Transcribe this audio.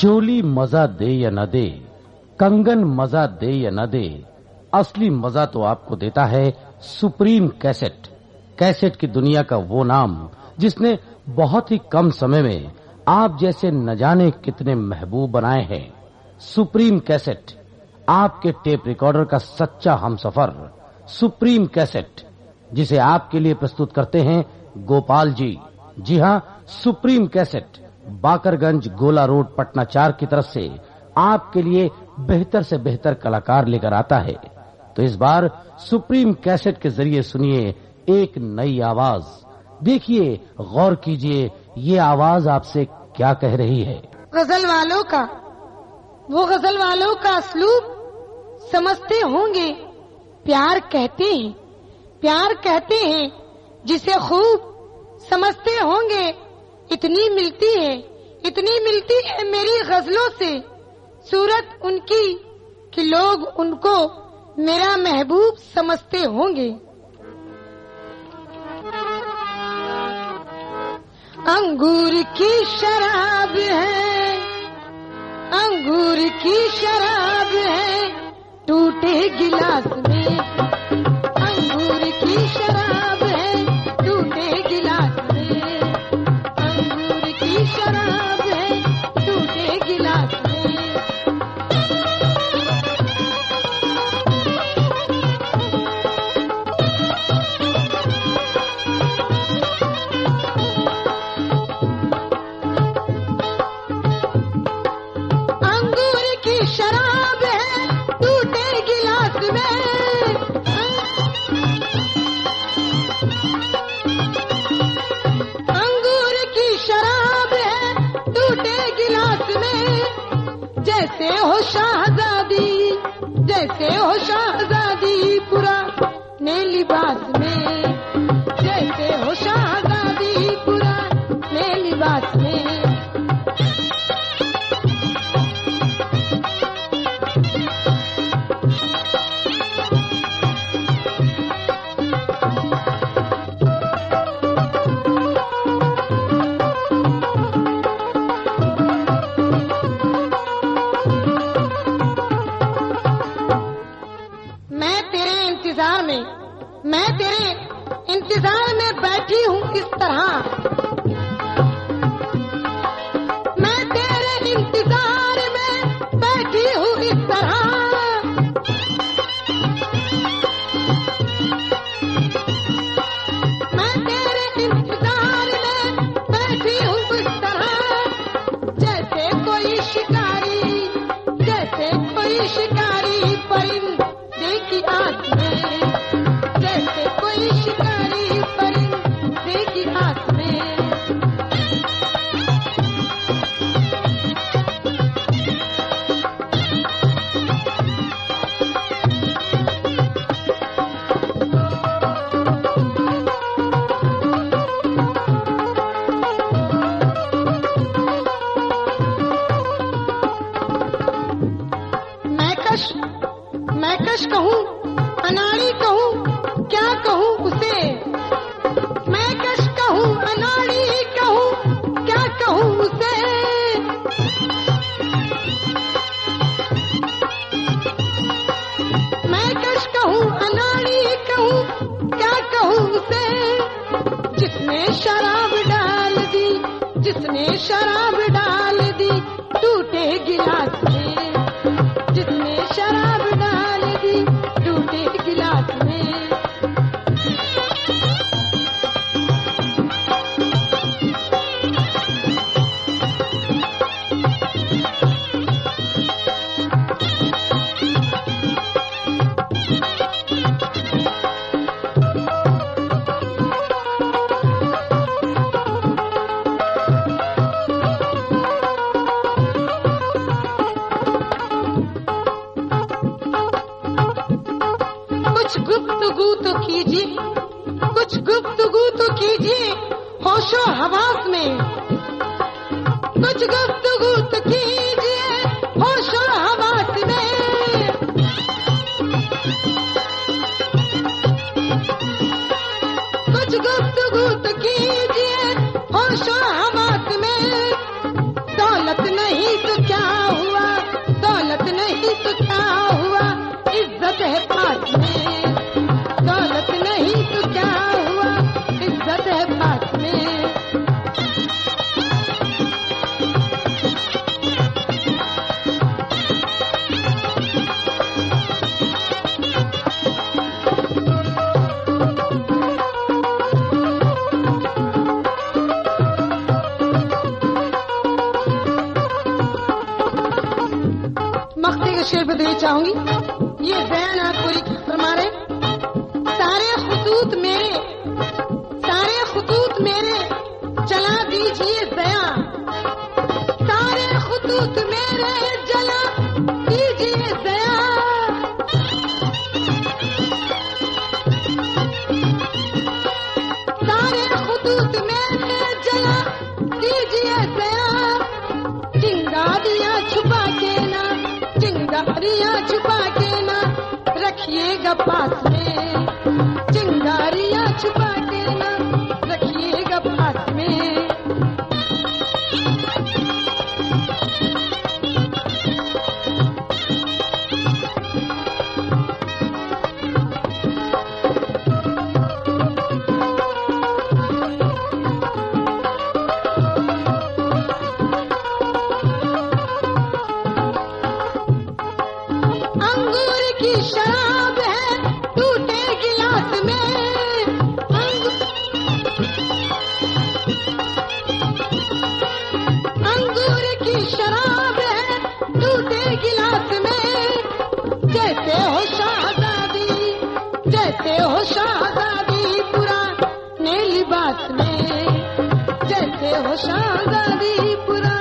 चोली मजा दे या न दे, कंगन मजा दे या न दे, असली मजा तो आपको देता है सुप्रीम कैसेट। कैसेट की दुनिया का वो नाम जिसने बहुत ही कम समय में आप जैसे न जाने कितने महबूब बनाए हैं। सुप्रीम कैसेट, आपके टेप रिकॉर्डर का सच्चा हमसफर। सुप्रीम कैसेट, जिसे आपके लिए प्रस्तुत करते हैं गोपाल जी। जी हां, सुप्रीम कैसेट बाकरगंज गोला रोड पटना 4 की तरफ से आपके लिए बेहतर से बेहतर कलाकार लेकर आता है। तो इस बार सुप्रीम कैसेट के जरिए सुनिए एक नई आवाज। देखिए, गौर कीजिए, ये आवाज आपसे क्या कह रही है। गजल वालों का, वो गजल वालों का असलूब समझते होंगे। प्यार कहते हैं, प्यार कहते हैं जिसे खूब समझते होंगे। इतनी मिलती है मेरी गजलों से सूरत उनकी कि लोग उनको मेरा महबूब समझते होंगे। अंगूर की शराब है, अंगूर की शराब है टूटे गिलास में। अंगूर की शराब है टूटे गिलास में। अंगूर की शराब है टूटे गिलास में। शराब है टूटे गिलास में। अंगूर की शराब है टूटे गिलास में। जैसे हो शाहजादी, जैसे हो शाहजादी पुराने लिबास में। जैसे हो शाहजादी पुराने लिबास में। मैं तेरे इंतजार में बैठी हूँ इस तरह। मैं तेरे इंतजार में बैठी हूँ इस तरह। मैं तेरे इंतजार में बैठी हूँ इस तरह। जैसे कोई शिकारी, जैसे कोई शिकारी परिंदे की आँख में। जैसे कोई शिकारी परिंदे की आँख में। मैं कश कहूँ, अनाड़ी कहूँ, क्या कहूँ उसे। मैं कश कहूँ, अनाड़ी कहूँ, क्या कहूँ उसे। मैं कश कहूँ, अनाड़ी कहूँ, क्या कहूँ उसे। जिसने शराब डाल दी, जिसने शराब डाल दी टूटे गिलास में। जिसने शराब डाल दी टूटे गिलास में। कुछ गुफ्तगू तो कीजिए, कुछ गुफ्तगू तो कीजिए होशो हवास में। कुछ गुफ्तगू तो कीजिए होशो हवास में। कुछ गुफ्तगू तो कीजिए होशो हवास में। दौलत नहीं तो क्या नहीं तो क्या हुआ, इज्जत है पास में। दौलत नहीं तो क्या हुआ, इज्जत है पास में। मक्ते के शेर पे देना चाहूंगी, ये बयान आप पूरी फरमा रहे। सारे खतूत मेरे चला दीजिए दया, सारे खतूत मेरे जला दीजिए दया। सारे खतूत मेरे जला दीजिए दया। चिंगारियां छुपा के ना, चिंगारियां छुपा के ना रखिएगा पास में। चिंगारियां छुपा के ना रखिएगा पास में। अंगूर की शराब है टूटे गिलास में। अंगूर की शराब है टूटे गिलास में। जैसे हो शाहजादी, जैसे हो शाहजादी पुराने लिबास में। जैसे हो शाहजादी पुराने